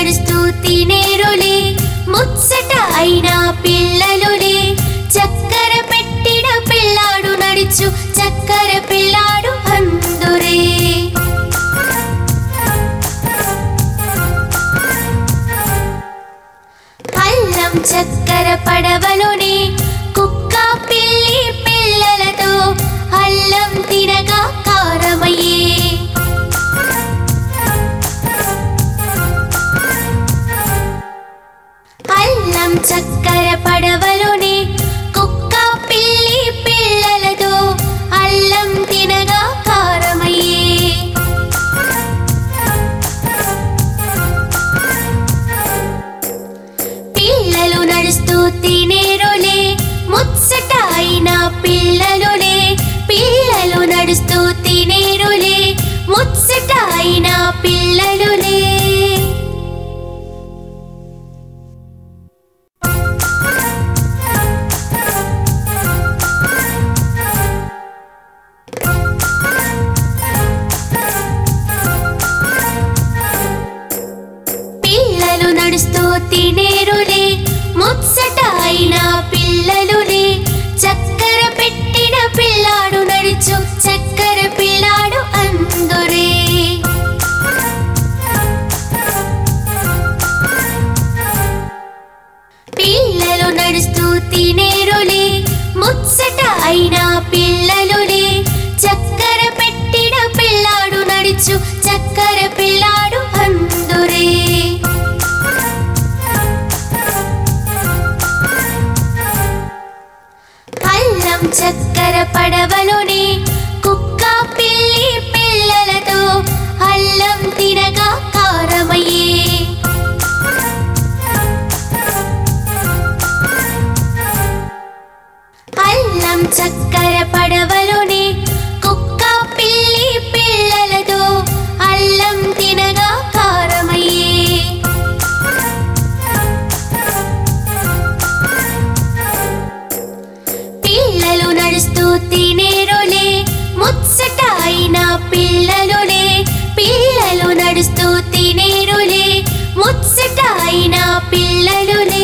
నడుస్తూ తినేరులే ముచ్చట అయిన పిల్లలులే చక్కెర పెట్టిన పిల్లాడు నడుచు చక్కెర పిల్లాడు అందురే అల్లం చక్కెర పడవలోనే కుక్క పిల్లి పిల్లలతో అల్లం తినగా కారమయ్యే అల్లం చక్కెర పడవలోనే కుక్క పిల్లి పిల్లలతో అల్లం తినగా కారమయ్యే పిల్లలు నడుస్తూ తినేరులే ముచ్చట అయిన పిల్లలులే పిల్లలు నడుస్తూ తినేరులే ముచ్చట అయిన పిల్లలులే పిల్లలు నడుస్తూ తినేరులే ముచ్చట అయిన పిల్లలులే చక్కెర పెట్టిన పిల్లాడు నడుచు చక్కెర పిల్లాడు అందురే పిల్లలు నడుస్తూ తినేరులే ముచ్చట అయిన పిల్లలులే చక్కెర పెట్టిన పిల్లాడు నడుచు చక్కెర పిల్లాడు అందురే అల్లం చక్కెర పడవలోనే కుక్క పిల్లి పిల్లలతో అల్లం తినగా కారమయ్యే అల్లం చక్కెర పడవలోనే కుక్క పిల్లి పిల్లలతో అల్లం తినగా కారమయ్యే పిల్లలు నడుస్తూ తినేరులే ముచ్చట అయిన పిల్లలులే పిల్లలు నడుస్తూ తినేరులే ముచ్చట అయిన పిల్లలులే